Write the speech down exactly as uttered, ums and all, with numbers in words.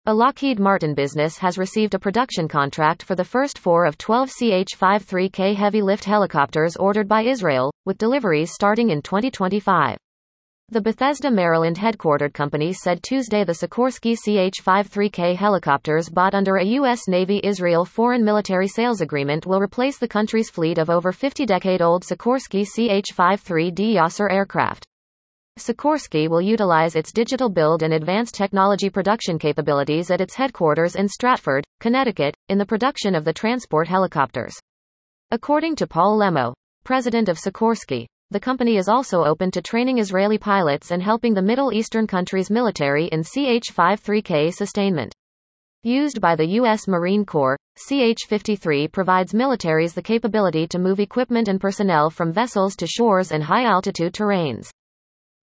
A Lockheed Martin business has received a production contract for the first four of twelve C H fifty-three K heavy-lift helicopters ordered by Israel, with deliveries starting in twenty twenty-five. The Bethesda, Maryland headquartered company said Tuesday the Sikorsky C H fifty-three K helicopters bought under a U S Navy-Israel Foreign Military Sales Agreement will replace the country's fleet of over fifty decade-old Sikorsky C H fifty-three D Yasser aircraft. Sikorsky will utilize its digital build and advanced technology production capabilities at its headquarters in Stratford, Connecticut, in the production of the transport helicopters. According to Paul Lemo, president of Sikorsky, the company is also open to training Israeli pilots and helping the Middle Eastern countries' military in C H fifty-three K sustainment. Used by the U S Marine Corps, C H fifty-three provides militaries the capability to move equipment and personnel from vessels to shores and high-altitude terrains.